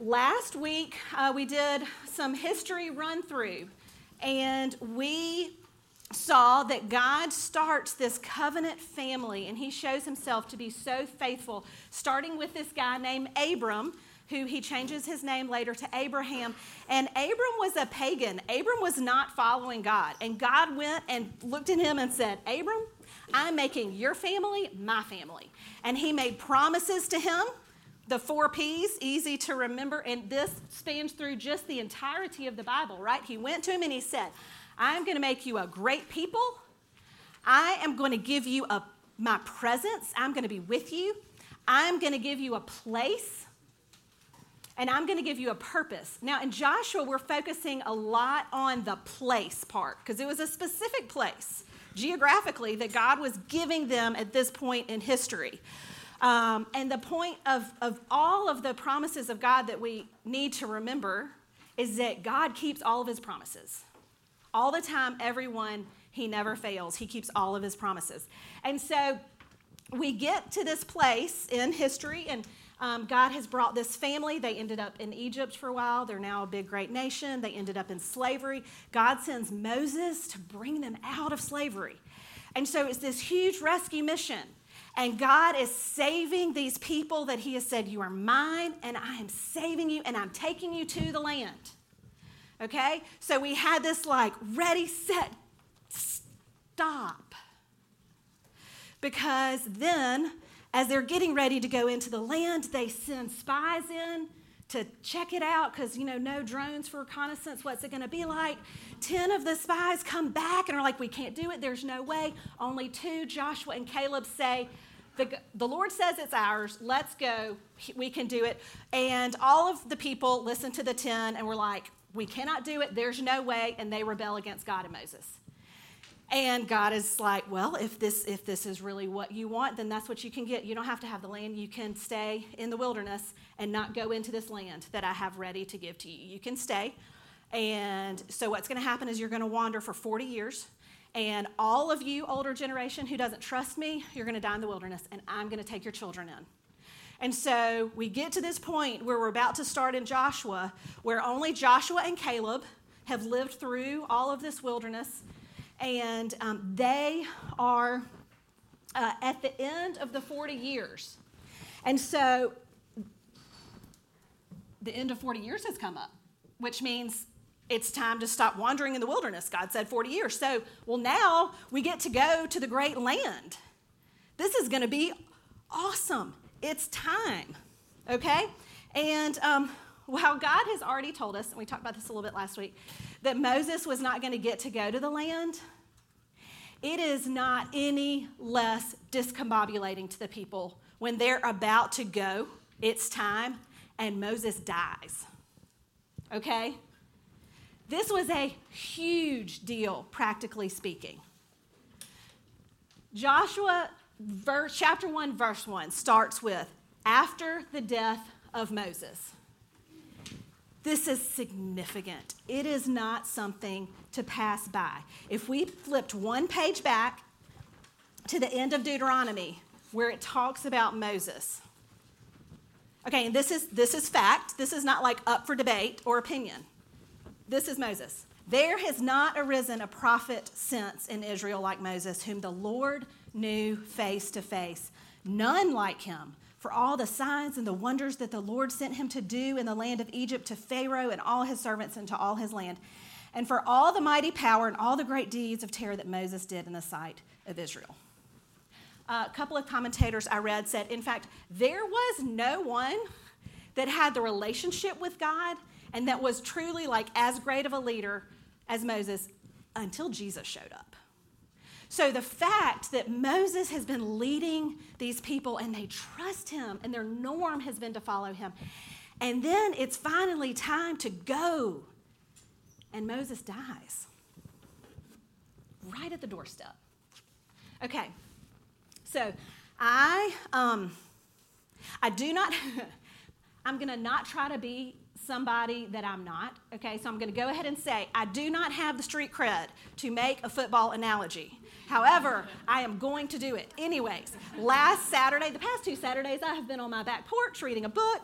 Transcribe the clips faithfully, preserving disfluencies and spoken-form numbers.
last week uh, we did some history run through, and we saw that God starts this covenant family, and he shows himself to be so faithful, starting with this guy named Abram, who he changes his name later to Abraham. And Abram was a pagan. Abram was not following God. And God went and looked at him and said, Abram, I'm making your family my family. And he made promises to him, the four P's, easy to remember. And this spans through just the entirety of the Bible, right? He went to him and he said, I'm going to make you a great people. I am going to give you a, my presence. I'm going to be with you. I'm going to give you a place. And I'm going to give you a purpose. Now, in Joshua, we're focusing a lot on the place part, because it was a specific place, geographically, that God was giving them at this point in history. Um, and the point of, of all of the promises of God that we need to remember is that God keeps all of his promises. All the time, everyone, he never fails. He keeps all of his promises. And so we get to this place in history, and Um, God has brought this family. They ended up in Egypt for a while. They're now a big, great nation. They ended up in slavery. God sends Moses to bring them out of slavery. And so it's this huge rescue mission. And God is saving these people that he has said, you are mine, and I am saving you, and I'm taking you to the land. Okay? So we had this like ready, set, stop. Because then, as they're getting ready to go into the land, they send spies in to check it out because, you know, no drones for reconnaissance. What's it going to be like? Ten of the spies come back and are like, we can't do it. There's no way. Only two, Joshua and Caleb, say, the, the Lord says it's ours. Let's go. We can do it. And all of the people listen to the ten and were like, we cannot do it. There's no way. And they rebel against God and Moses. And God is like, well, if this if this is really what you want, then that's what you can get. You don't have to have the land. You can stay in the wilderness and not go into this land that I have ready to give to you. You can stay. And so what's going to happen is you're going to wander for forty years. And all of you, older generation who doesn't trust me, you're going to die in the wilderness, and I'm going to take your children in. And so we get to this point where we're about to start in Joshua, where only Joshua and Caleb have lived through all of this wilderness. And um, they are uh, at the end of the forty years. And so the end of forty years has come up, which means it's time to stop wandering in the wilderness. God said forty years. So, well, now we get to go to the great land. This is going to be awesome. It's time, okay? And um, while God has already told us, and we talked about this a little bit last week, that Moses was not going to get to go to the land, it is not any less discombobulating to the people when they're about to go, it's time, and Moses dies. Okay? This was a huge deal, practically speaking. Joshua verse, chapter one, verse one starts with, after the death of Moses. This is significant. It is not something to pass by. If we flipped one page back to the end of Deuteronomy, where it talks about Moses. Okay, and this is this is fact. This is not like up for debate or opinion. This is Moses. There has not arisen a prophet since in Israel like Moses, whom the Lord knew face to face. None like him. For all the signs and the wonders that the Lord sent him to do in the land of Egypt to Pharaoh and all his servants and to all his land, and for all the mighty power and all the great deeds of terror that Moses did in the sight of Israel. Uh, a couple of commentators I read said, in fact, there was no one that had the relationship with God and that was truly like as great of a leader as Moses until Jesus showed up. So the fact that Moses has been leading these people and they trust him and their norm has been to follow him. And then it's finally time to go. And Moses dies right at the doorstep. Okay, so I, um, I do not, I'm going to not try to be somebody that I'm not, okay? So I'm going to go ahead and say I do not have the street cred to make a football analogy. However, I am going to do it. Anyways, last Saturday, the past two Saturdays, I have been on my back porch reading a book.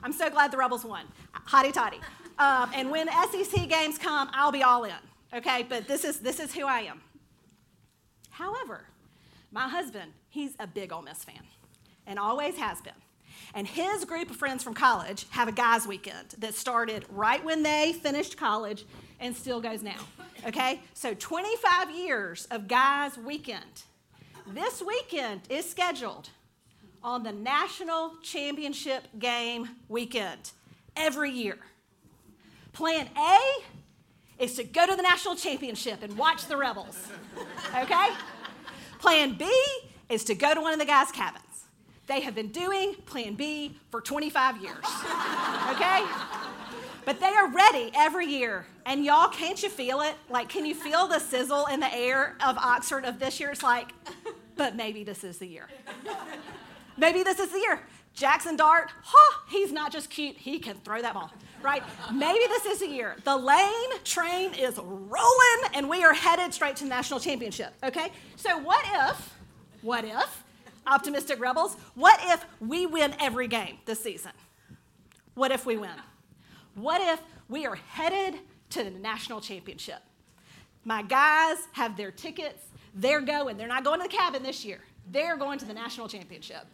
I'm so glad the Rebels won. Hotty toddy. Um, and when S E C games come, I'll be all in. Okay, but this is this is who I am. However, my husband, he's a big Ole Miss fan, and always has been. And his group of friends from college have a guys' weekend that started right when they finished college and still goes now. Okay, so twenty-five years of guys' weekend. This weekend is scheduled on the national championship game weekend every year. Plan A is to go to the national championship and watch the Rebels, okay? Plan B is to go to one of the guys' cabins. They have been doing Plan B for twenty-five years, okay? But they are ready every year. And y'all, can't you feel it? Like, can you feel the sizzle in the air of Oxford of this year? It's like, but maybe this is the year. Maybe this is the year. Jackson Dart, huh, he's not just cute, he can throw that ball, right? Maybe this is the year. The Lane train is rolling, and we are headed straight to the national championship, okay? So what if, what if, optimistic Rebels, what if we win every game this season? What if we win? What if we are headed to the national championship? My guys have their tickets. They're going. They're not going to the cabin this year. They're going to the national championship.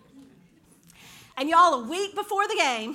And y'all, a week before the game,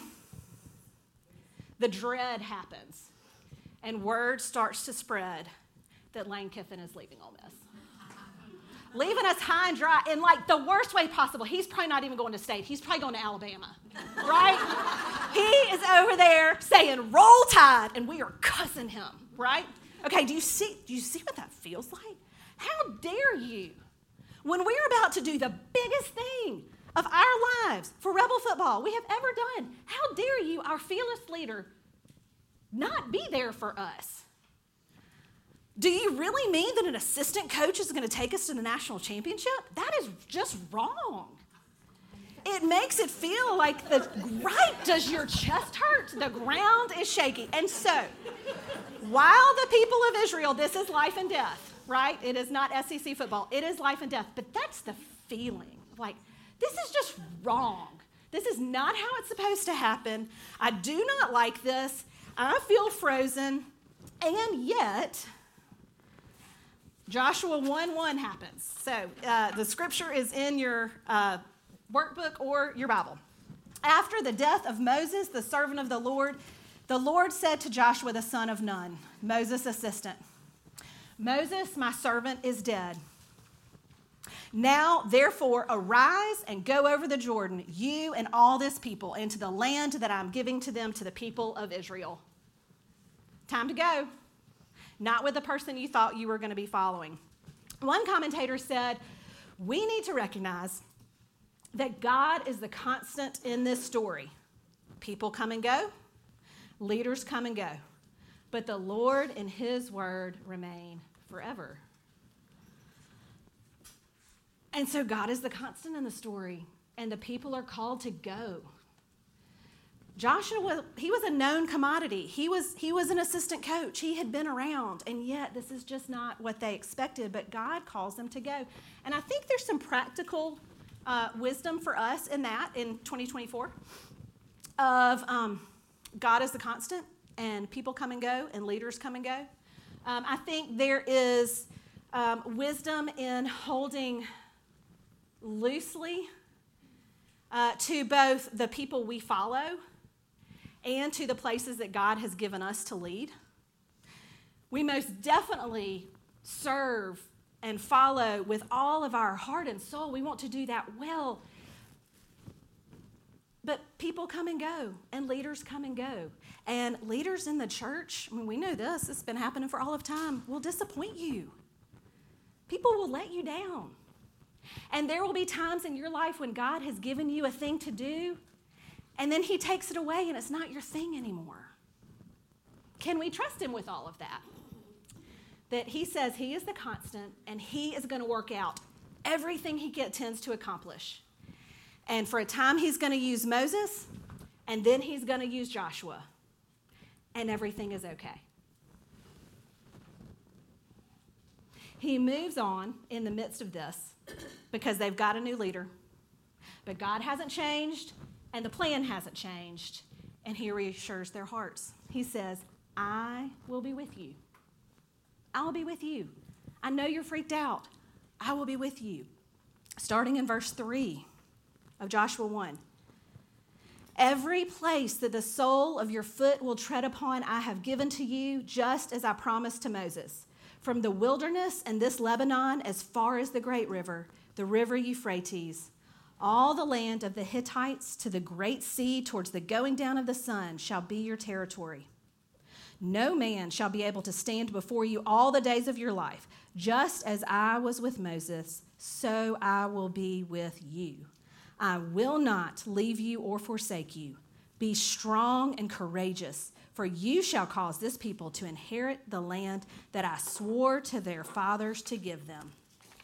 the dread happens. And word starts to spread that Lane Kiffin is leaving Ole Miss. Leaving us high and dry in like the worst way possible. He's probably not even going to state. He's probably going to Alabama, right? He is over there saying, roll tide, and we are cussing him, right? Okay, do you see, do you see what that feels like? How dare you, when we're about to do the biggest thing of our lives for Rebel football we have ever done, how dare you, our fearless leader, not be there for us? Do you really mean that an assistant coach is going to take us to the national championship? That is just wrong. It makes it feel like the, right, does your chest hurt? The ground is shaky. And so, while the people of Israel, this is life and death, right? It is not S E C football. It is life and death. But that's the feeling. Like, this is just wrong. This is not how it's supposed to happen. I do not like this. I feel frozen. And yet, Joshua one one happens. So uh, the scripture is in your uh, workbook or your Bible. After the death of Moses, the servant of the Lord, the Lord said to Joshua, the son of Nun, Moses' assistant, Moses, my servant, is dead. Now, therefore, arise and go over the Jordan, you and all this people, into the land that I'm giving to them, to the people of Israel. Time to go. Not with the person you thought you were going to be following. One commentator said, we need to recognize that God is the constant in this story. People come and go, leaders come and go, but the Lord and his word remain forever. And so God is the constant in the story, and the people are called to go. Joshua, he was a known commodity. He was, he was an assistant coach. He had been around, and yet this is just not what they expected, but God calls them to go. And I think there's some practical uh, wisdom for us in that in twenty twenty-four of um, God is the constant, and people come and go, and leaders come and go. Um, I think there is um, wisdom in holding loosely uh, to both the people we follow and to the places that God has given us to lead. We most definitely serve and follow with all of our heart and soul. We want to do that well. But people come and go, and leaders come and go. And leaders in the church, I mean, we know this, it's been happening for all of time, will disappoint you. People will let you down. And there will be times in your life when God has given you a thing to do, and then he takes it away and it's not your thing anymore. Can we trust him with all of that? That he says he is the constant, and he is going to work out everything he intends to accomplish. And for a time, he's going to use Moses, and then he's going to use Joshua, and everything is okay. He moves on in the midst of this because they've got a new leader, but God hasn't changed, and the plan hasn't changed, And he reassures their hearts. He says, I will be with you. I will be with you. I know you're freaked out. I will be with you. Starting in verse three of Joshua one. Every place that the sole of your foot will tread upon, I have given to you, just as I promised to Moses. From the wilderness and this Lebanon, as far as the great river, the river Euphrates, all the land of the Hittites to the great sea towards the going down of the sun shall be your territory. No man shall be able to stand before you all the days of your life. Just as I was with Moses, so I will be with you. I will not leave you or forsake you. Be strong and courageous, for you shall cause this people to inherit the land that I swore to their fathers to give them.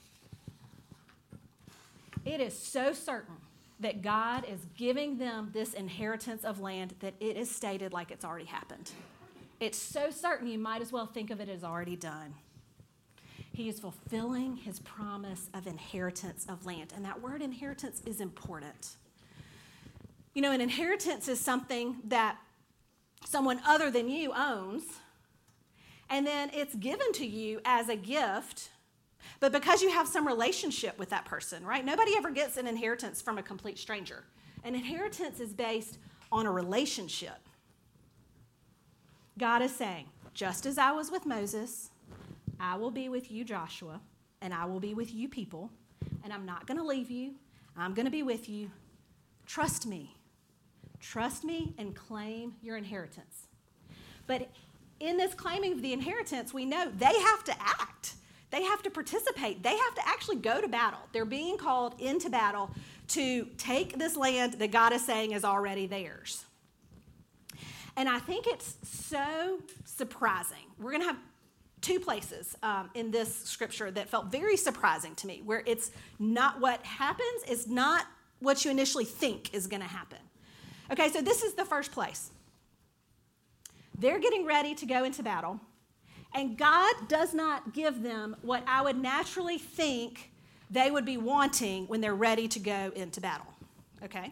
It is so certain that God is giving them this inheritance of land that it is stated like it's already happened. It's so certain you might as well think of it as already done. He is fulfilling his promise of inheritance of land. And that word inheritance is important. You know, an inheritance is something that someone other than you owns, and then it's given to you as a gift. But because you have some relationship with that person, right? Nobody ever gets an inheritance from a complete stranger. An inheritance is based on a relationship. God is saying, just as I was with Moses, I will be with you, Joshua, and I will be with you people, and I'm not going to leave you. I'm going to be with you. Trust me. Trust me and claim your inheritance. But in this claiming of the inheritance, we know they have to act. They have to participate. They have to actually go to battle. They're being called into battle to take this land that God is saying is already theirs. And I think it's so surprising. We're going to have two places um, in this scripture that felt very surprising to me, where it's not what happens, it's not what you initially think is going to happen. Okay, so this is the first place. They're getting ready to go into battle. And God does not give them what I would naturally think they would be wanting when they're ready to go into battle, okay?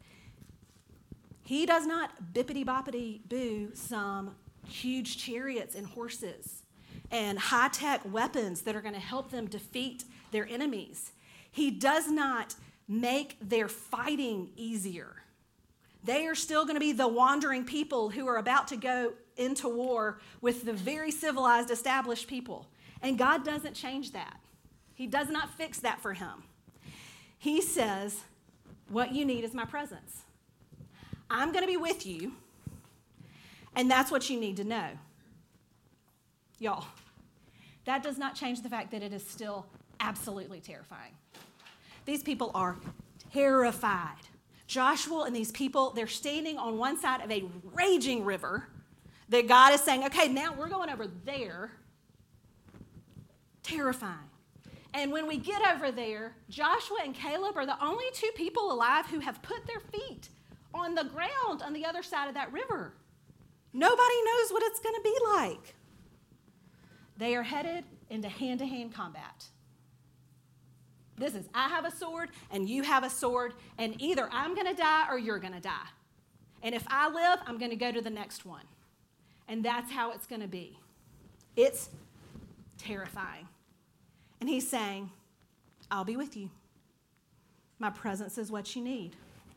He does not bippity-boppity-boo some huge chariots and horses and high-tech weapons that are going to help them defeat their enemies. He does not make their fighting easier. They are still going to be the wandering people who are about to go into war with the very civilized, established people. And God doesn't change that. He does not fix that for him. He says, what you need is my presence. I'm going to be with you, and that's what you need to know. Y'all, that does not change the fact that it is still absolutely terrifying. These people are terrified. Joshua and these people, they're standing on one side of a raging river that God is saying, okay, now we're going over there. Terrifying. And when we get over there, Joshua and Caleb are the only two people alive who have put their feet on the ground on the other side of that river. Nobody knows what it's going to be like. They are headed into hand-to-hand combat. This is, I have a sword and you have a sword, and either I'm going to die or you're going to die. And if I live, I'm going to go to the next one. And that's how it's going to be. It's terrifying. And he's saying, I'll be with you. My presence is what you need.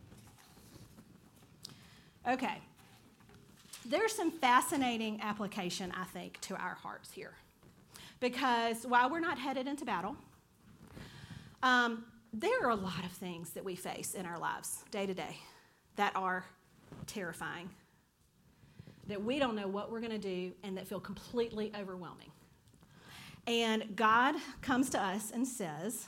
Okay. There's some fascinating application, I think, to our hearts here. Because while we're not headed into battle, um, there are a lot of things that we face in our lives day to day that are terrifying, that we don't know what we're going to do, and that feel completely overwhelming. And God comes to us and says,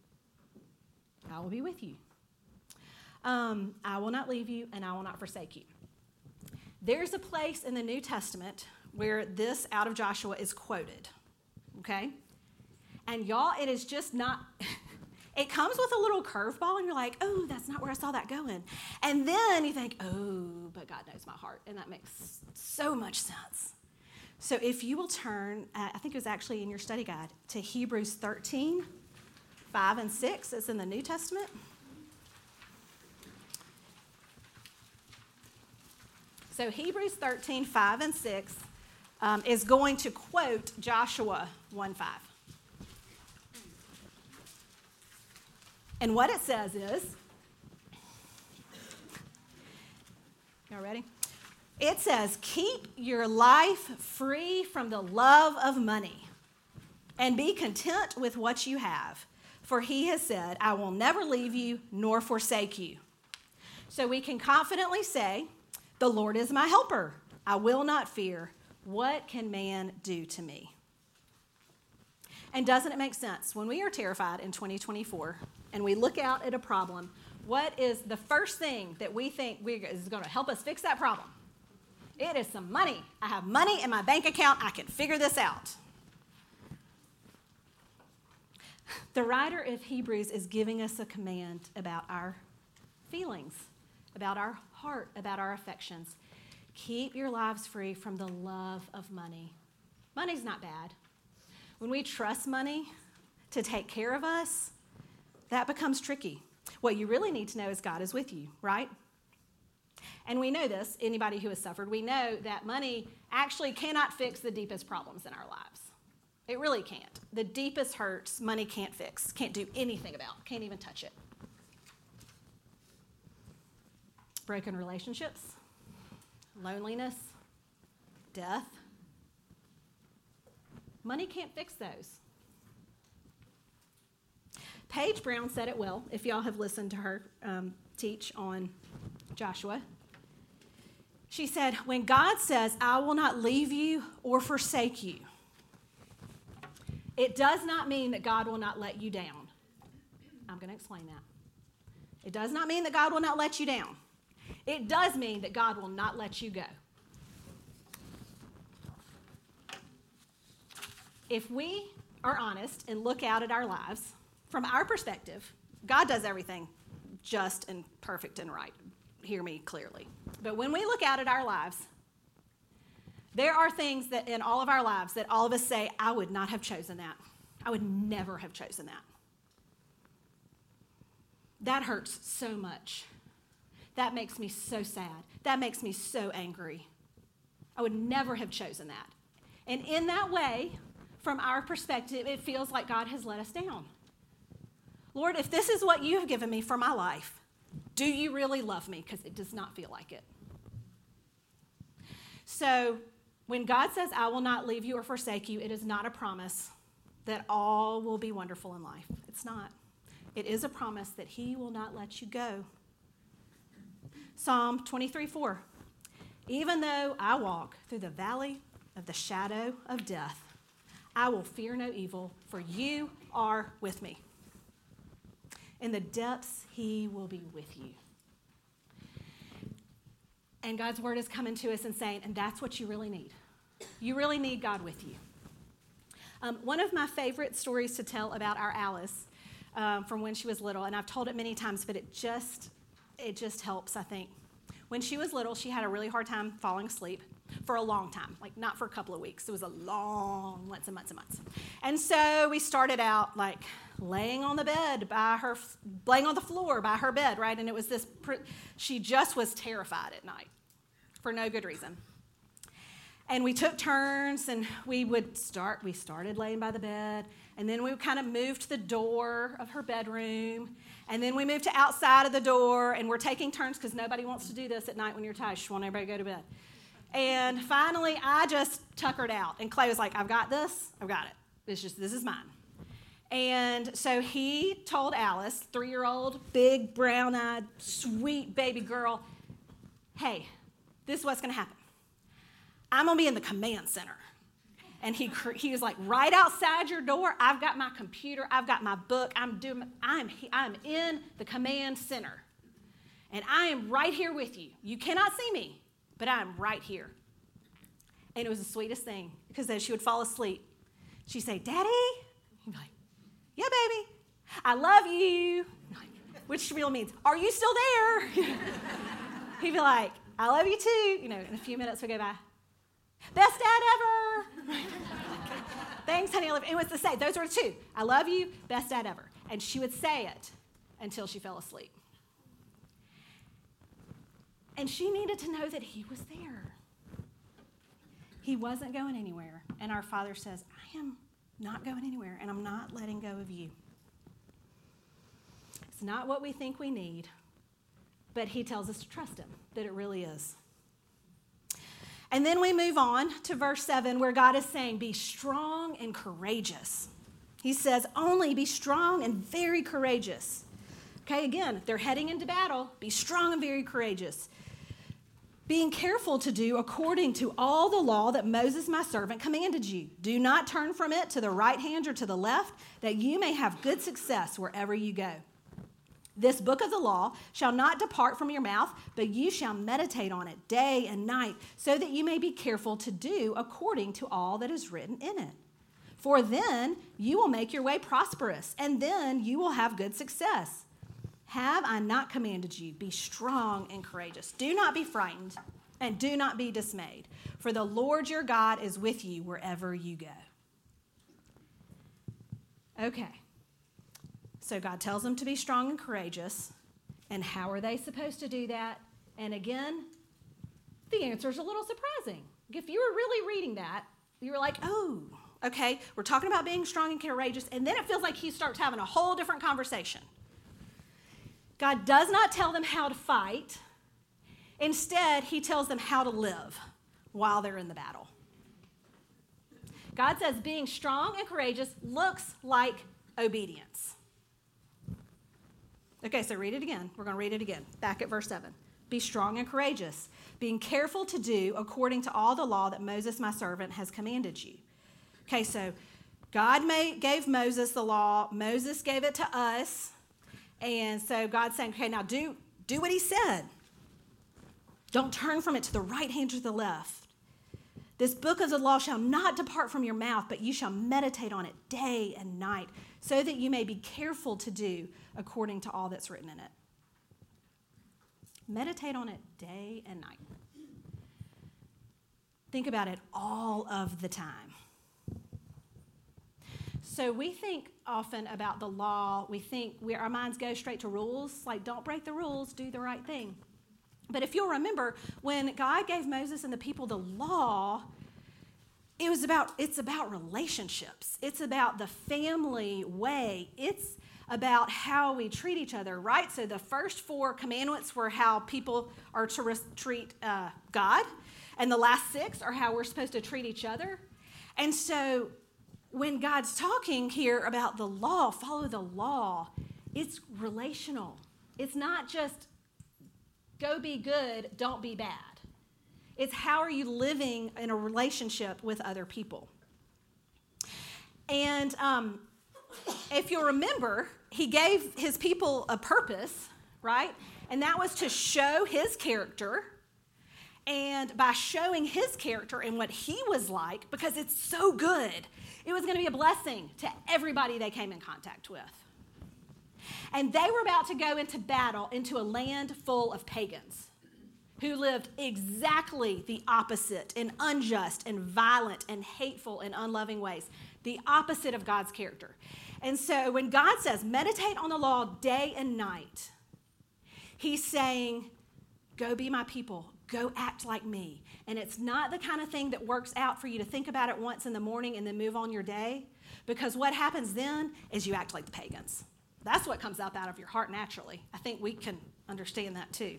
I will be with you. Um, I will not leave you, and I will not forsake you. There's a place in the New Testament where this out of Joshua is quoted, okay? And y'all, it is just not, it comes with a little curveball, and you're like, oh, that's not where I saw that going. And then you think, oh, but God knows my heart, and that makes so much sense. So if you will turn, uh, I think it was actually in your study guide, to Hebrews thirteen, five and six. It's in the New Testament. So Hebrews thirteen, five and six um, is going to quote Joshua one five. And what it says is, y'all ready? It says, keep your life free from the love of money and be content with what you have. For he has said, I will never leave you nor forsake you. So we can confidently say, the Lord is my helper. I will not fear. What can man do to me? And doesn't it make sense? When we are terrified in twenty twenty-four and we look out at a problem, what is the first thing that we think we is going to help us fix that problem? It is some money. I have money in my bank account. I can figure this out. The writer of Hebrews is giving us a command about our feelings, about our heart, about our affections. Keep your lives free from the love of money. Money's not bad. When we trust money to take care of us, that becomes tricky. What you really need to know is God is with you, right? And we know this, anybody who has suffered, we know that money actually cannot fix the deepest problems in our lives. It really can't. The deepest hurts, money can't fix, can't do anything about, can't even touch it. Broken relationships, loneliness, death. Money can't fix those. Paige Brown said it well, if y'all have listened to her um, teach on Joshua. She said, when God says, I will not leave you or forsake you, it does not mean that God will not let you down. I'm going to explain that. It does not mean that God will not let you down. It does mean that God will not let you go. If we are honest and look out at our lives, from our perspective, God does everything just and perfect and right. Hear me clearly. But when we look out at our lives, there are things that in all of our lives that all of us say, I would not have chosen that. I would never have chosen that. That hurts so much. That makes me so sad. That makes me so angry. I would never have chosen that. And in that way, from our perspective, it feels like God has let us down. Lord, if this is what you have given me for my life, do you really love me? Because it does not feel like it. So when God says, I will not leave you or forsake you, it is not a promise that all will be wonderful in life. It's not. It is a promise that he will not let you go. Psalm twenty-three four. Even though I walk through the valley of the shadow of death, I will fear no evil, for you are with me. In the depths, he will be with you. And God's word is coming to us and saying, and that's what you really need. You really need God with you. Um, one of my favorite stories to tell about our Alice um, from when she was little, and I've told it many times, but it just, it just helps, I think. When she was little, she had a really hard time falling asleep for a long time, like not for a couple of weeks. It was a long months and months and months. And so we started out like laying on the bed by her, laying on the floor by her bed, right? And it was this, she just was terrified at night for no good reason. And we took turns and we would start, we started laying by the bed, and then we kind of moved to the door of her bedroom, and then we moved to outside of the door, and we're taking turns because nobody wants to do this at night when you're tired. You just want everybody to go to bed. And finally, I just tuckered out, and Clay was like, I've got this, I've got it. It's just, this is mine. And so he told Alice, three-year-old, big, brown-eyed, sweet baby girl, hey, this is what's going to happen. I'm going to be in the command center. And he he was like, right outside your door, I've got my computer, I've got my book, I'm doing, I'm I'm in the command center. And I am right here with you. You cannot see me, but I'm right here. And it was the sweetest thing, because as she would fall asleep, she'd say, Daddy? He'd be like, yeah, baby, I love you. Which really means, are you still there? He'd be like, I love you too. You know, in a few minutes would go by. Best dad ever. Thanks, honey. I love you. It was to say, those were the two. I love you, best dad ever. And she would say it until she fell asleep. And she needed to know that he was there. He wasn't going anywhere. And our Father says, I am not going anywhere, and I'm not letting go of you. It's not what we think we need, but he tells us to trust him, that it really is. And then we move on to verse seven, where God is saying, be strong and courageous. He says, only be strong and very courageous. Okay, again, they're heading into battle. Be strong and very courageous. Being careful to do according to all the law that Moses, my servant, commanded you. Do not turn from it to the right hand or to the left, that you may have good success wherever you go. This book of the law shall not depart from your mouth, but you shall meditate on it day and night, so that you may be careful to do according to all that is written in it. For then you will make your way prosperous, and then you will have good success. Have I not commanded you? Be strong and courageous. Do not be frightened, and do not be dismayed, for the Lord your God is with you wherever you go. Okay. So God tells them to be strong and courageous. And how are they supposed to do that? And again, the answer is a little surprising. If you were really reading that, you were like, oh, okay, we're talking about being strong and courageous. And then it feels like he starts having a whole different conversation. God does not tell them how to fight. Instead, he tells them how to live while they're in the battle. God says being strong and courageous looks like obedience. Okay, so read it again. We're going to read it again. Back at verse seven. Be strong and courageous, being careful to do according to all the law that Moses, my servant, has commanded you. Okay, so God made, gave Moses the law. Moses gave it to us. And so God's saying, okay, now do, do what he said. Don't turn from it to the right hand or to the left. This book of the law shall not depart from your mouth, but you shall meditate on it day and night, so that you may be careful to do according to all that's written in it. Meditate on it day and night. Think about it all of the time. So we think often about the law. We think we, our minds go straight to rules, like don't break the rules, do the right thing. But if you'll remember, when God gave Moses and the people the law, it was about, it's about relationships. It's about the family way. It's about how we treat each other, right? So the first four commandments were how people are to re- treat uh, God, and the last six are how we're supposed to treat each other. And so when God's talking here about the law, follow the law, it's relational. It's not just go be good, don't be bad. It's how are you living in a relationship with other people. And um, if you'll remember, he gave his people a purpose, right? And that was to show his character. And by showing his character and what he was like, because it's so good, it was going to be a blessing to everybody they came in contact with. And they were about to go into battle into a land full of pagans who lived exactly the opposite in unjust and violent and hateful and unloving ways, the opposite of God's character. And so when God says, meditate on the law day and night, he's saying, go be my people, go act like me. And it's not the kind of thing that works out for you to think about it once in the morning and then move on your day, because what happens then is you act like the pagans. That's what comes up out of your heart naturally. I think we can understand that too.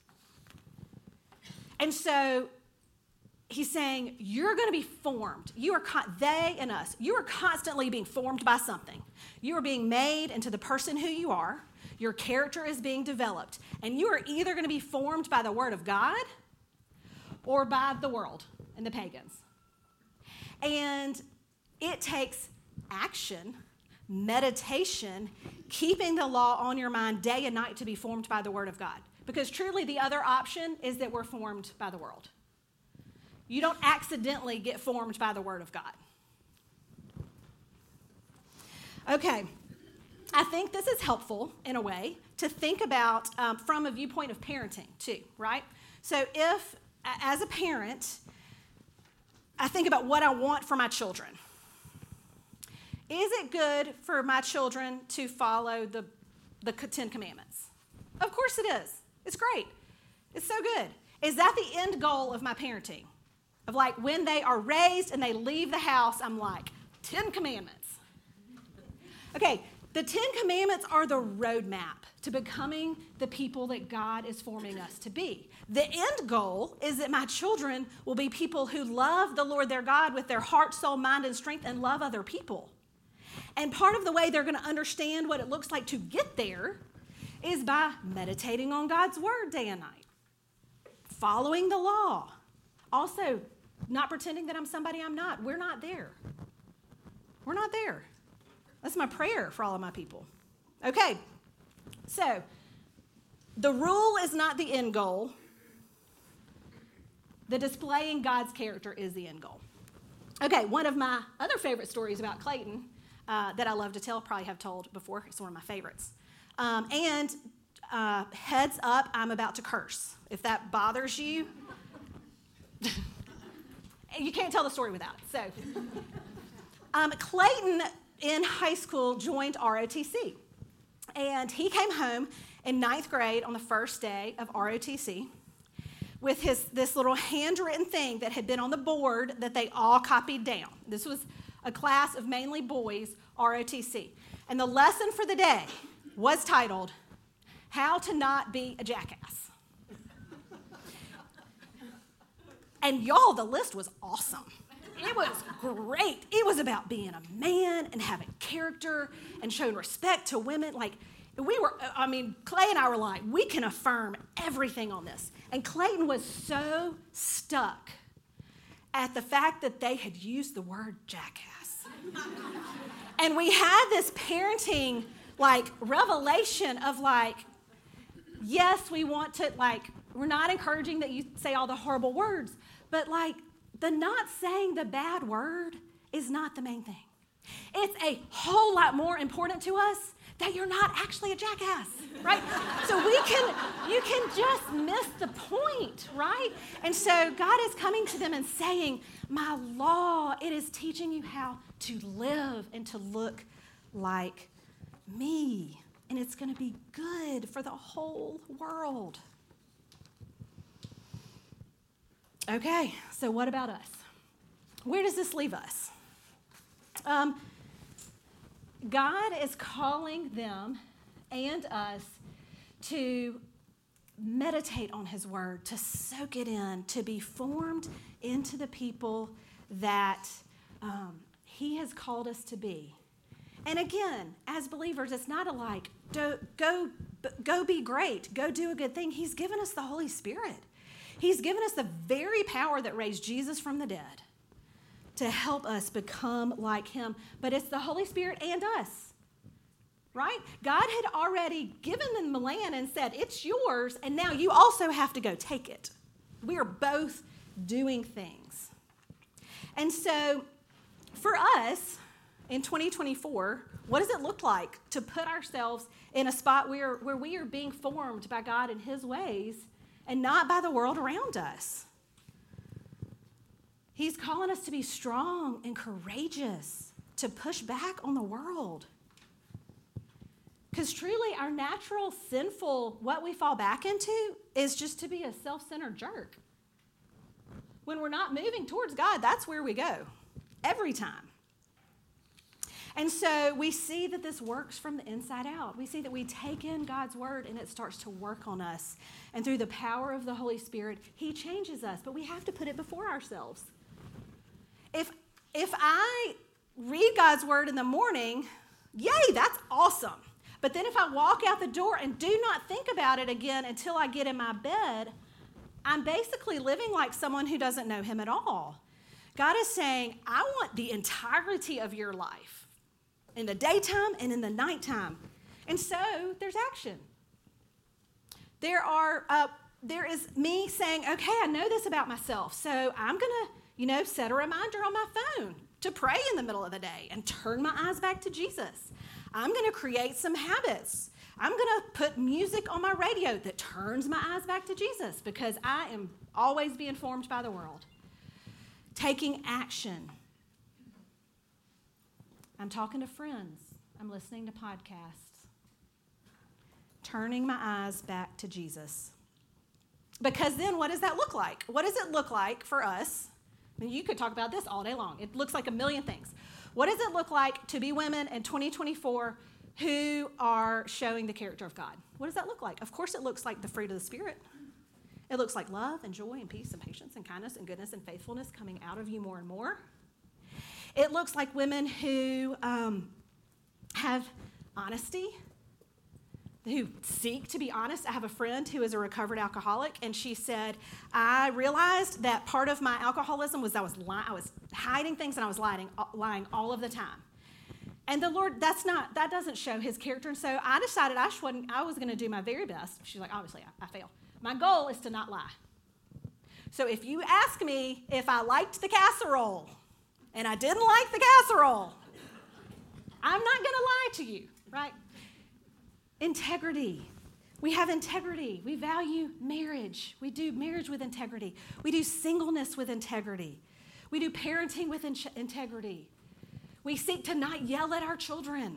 And so he's saying, you're going to be formed. You are con- they and us. You are constantly being formed by something. You are being made into the person who you are. Your character is being developed. And you are either going to be formed by the word of God or by the world and the pagans. And it takes action, meditation, keeping the law on your mind day and night to be formed by the word of God. Because truly the other option is that we're formed by the world. You don't accidentally get formed by the word of God. Okay, I think this is helpful in a way to think about um, from a viewpoint of parenting too, right? So if, as a parent, I think about what I want for my children. Is it good for my children to follow the, the Ten Commandments? Of course it is. It's great. It's so good. Is that the end goal of my parenting? Of like when they are raised and they leave the house, I'm like, Ten Commandments. Okay, the Ten Commandments are the roadmap to becoming the people that God is forming us to be. The end goal is that my children will be people who love the Lord their God with their heart, soul, mind, and strength and love other people. And part of the way they're going to understand what it looks like to get there is by meditating on God's word day and night, following the law. Also, not pretending that I'm somebody I'm not. We're not there. We're not there. That's my prayer for all of my people. Okay, so the rule is not the end goal. The displaying God's character is the end goal. Okay, one of my other favorite stories about Clayton uh, that I love to tell, probably have told before, it's one of my favorites. Um, and uh, heads up, I'm about to curse. If that bothers you, you can't tell the story without it. So, um, Clayton in high school joined R O T C. And he came home in ninth grade on the first day of R O T C with his this little handwritten thing that had been on the board that they all copied down. This was a class of mainly boys, R O T C. And the lesson for the day was titled, How to Not Be a Jackass. And y'all, the list was awesome. It was great. It was about being a man and having character and showing respect to women. Like, we were, I mean, Clay and I were like, we can affirm everything on this. And Clayton was so stuck at the fact that they had used the word jackass. And we had this parenting, like, revelation of, like, yes, we want to, like, we're not encouraging that you say all the horrible words, but, like, the not saying the bad word is not the main thing. It's a whole lot more important to us that you're not actually a jackass, right? So we can, you can just miss the point, right? And so God is coming to them and saying, my law, it is teaching you how to live and to look like me. And it's going to be good for the whole world. Okay, so what about us? Where does this leave us? Um, God is calling them and us to meditate on his word, to soak it in, to be formed into the people that um, he has called us to be. And again, as believers, it's not a like, do, go, go be great, go do a good thing. He's given us the Holy Spirit. He's given us the very power that raised Jesus from the dead to help us become like him. But it's the Holy Spirit and us, right? God had already given them the land and said, it's yours, and now you also have to go take it. We are both doing things. And so for us, in twenty twenty-four, what does it look like to put ourselves in a spot where, where we are being formed by God in his ways and not by the world around us? He's calling us to be strong and courageous, to push back on the world. Because truly, our natural, sinful, what we fall back into is just to be a self-centered jerk. When we're not moving towards God, that's where we go, every time. And so we see that this works from the inside out. We see that we take in God's word and it starts to work on us. And through the power of the Holy Spirit, he changes us, but we have to put it before ourselves. If, if I read God's word in the morning, yay, that's awesome. But then if I walk out the door and do not think about it again until I get in my bed, I'm basically living like someone who doesn't know him at all. God is saying, I want the entirety of your life. In the daytime and in the nighttime. And so there's action. There are, uh, there is me saying, okay, I know this about myself. So I'm going to, you know, set a reminder on my phone to pray in the middle of the day and turn my eyes back to Jesus. I'm going to create some habits. I'm going to put music on my radio that turns my eyes back to Jesus because I am always being formed by the world. Taking action. I'm talking to friends. I'm listening to podcasts. Turning my eyes back to Jesus. Because then what does that look like? What does it look like for us? I mean, you could talk about this all day long. It looks like a million things. What does it look like to be women in twenty twenty-four who are showing the character of God? What does that look like? Of course, it looks like the fruit of the Spirit. It looks like love and joy and peace and patience and kindness and goodness and faithfulness coming out of you more and more. It looks like women who um, have honesty, who seek to be honest. I have a friend who is a recovered alcoholic, and she said, I realized that part of my alcoholism was I was li- I was hiding things and I was lying, lying all of the time. And the Lord, that's not, that doesn't show his character. And so I decided I, wasn't, I was going to do my very best. She's like, obviously, I, I fail. My goal is to not lie. So if you ask me if I liked the casserole and I didn't like the casserole, I'm not going to lie to you, right? Integrity. We have integrity. We value marriage. We do marriage with integrity. We do singleness with integrity. We do parenting with in- integrity. We seek to not yell at our children.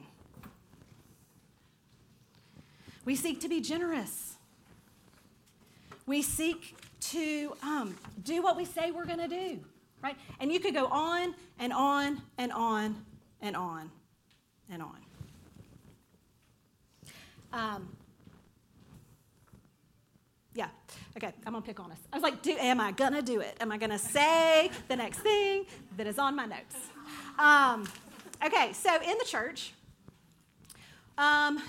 We seek to be generous. We seek to um, do what we say we're going to do, right? And you could go on and on and on and on and on. Um, yeah, okay, I'm going to pick on us. I was like, do, am I going to do it? Am I going to say the next thing that is on my notes? Um, okay, so in the church, um,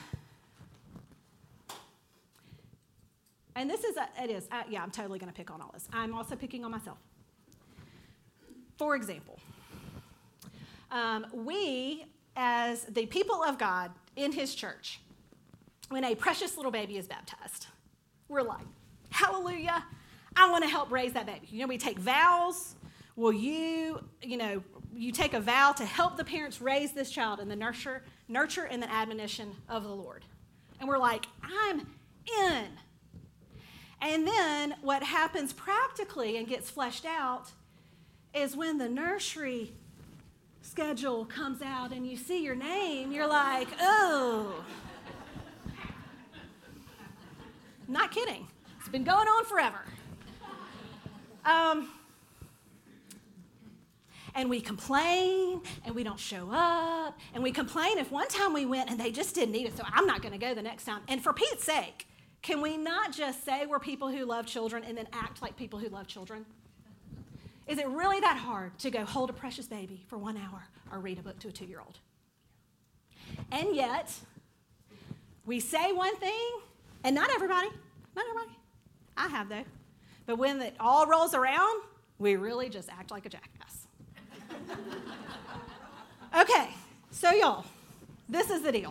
and this is, a, it is, uh, yeah, I'm totally going to pick on all this. I'm also picking on myself. For example, um, we, as the people of God in his church, when a precious little baby is baptized, we're like, hallelujah, I want to help raise that baby. You know, we take vows. Will you, you know, you take a vow to help the parents raise this child in the nurture, nurture and the admonition of the Lord. And we're like, I'm in. And then what happens practically and gets fleshed out is when the nursery schedule comes out and you see your name, you're like, oh. Not kidding. It's been going on forever. Um, and we complain, and we don't show up, and we complain if one time we went and they just didn't need it, so I'm not going to go the next time. And for Pete's sake, can we not just say we're people who love children and then act like people who love children? Is it really that hard to go hold a precious baby for one hour or read a book to a two-year-old? And yet, we say one thing, and not everybody, not everybody. I have, though. But when it all rolls around, we really just act like a jackass. Okay, so y'all, this is the deal.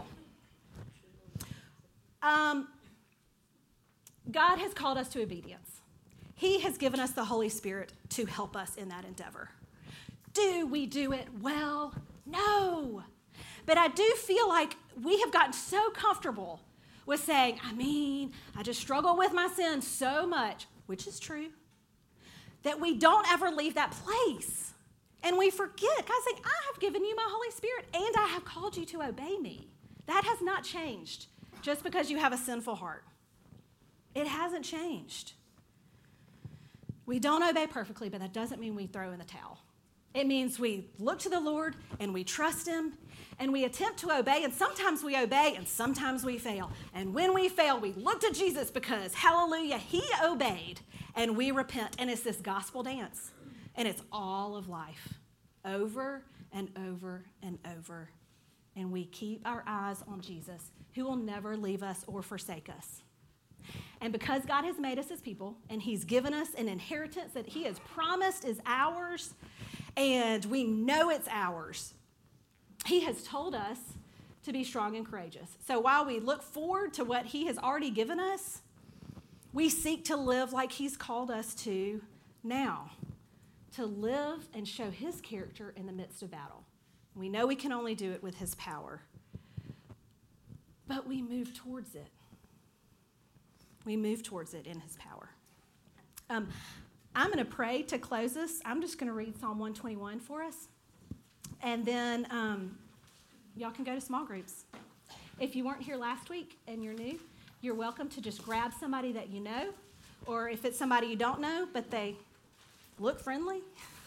Um, God has called us to obedience. He has given us the Holy Spirit to help us in that endeavor. Do we do it well? No. But I do feel like we have gotten so comfortable with saying, I mean, I just struggle with my sin so much, which is true, that we don't ever leave that place. And we forget. God's saying, I have given you my Holy Spirit, and I have called you to obey me. That has not changed just because you have a sinful heart. It hasn't changed. We don't obey perfectly, but that doesn't mean we throw in the towel. It means we look to the Lord and we trust him and we attempt to obey, and sometimes we obey and sometimes we fail. And when we fail, we look to Jesus because, hallelujah, he obeyed, and we repent. And it's this gospel dance, and it's all of life, over and over and over. And we keep our eyes on Jesus, who will never leave us or forsake us. And because God has made us his people, and he's given us an inheritance that he has promised is ours, and we know it's ours, he has told us to be strong and courageous. So while we look forward to what he has already given us, we seek to live like he's called us to now, to live and show his character in the midst of battle. We know we can only do it with his power, but we move towards it. We move towards it in his power. Um, I'm going to pray to close this. I'm just going to read Psalm one twenty-one for us. And then um, y'all can go to small groups. If you weren't here last week and you're new, you're welcome to just grab somebody that you know, or if it's somebody you don't know, but they look friendly,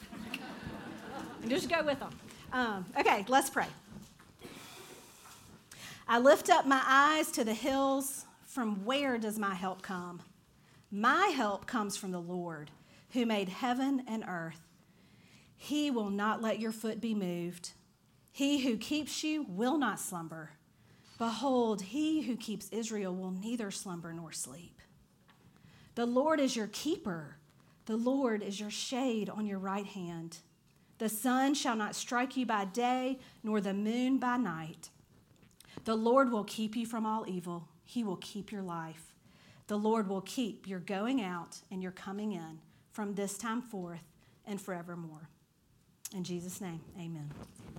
just go with them. Um, okay, let's pray. I lift up my eyes to the hills. From where does my help come? My help comes from the Lord, who made heaven and earth. He will not let your foot be moved. He who keeps you will not slumber. Behold, he who keeps Israel will neither slumber nor sleep. The Lord is your keeper. The Lord is your shade on your right hand. The sun shall not strike you by day, nor the moon by night. The Lord will keep you from all evil. He will keep your life. The Lord will keep your going out and your coming in from this time forth and forevermore. In Jesus' name, amen.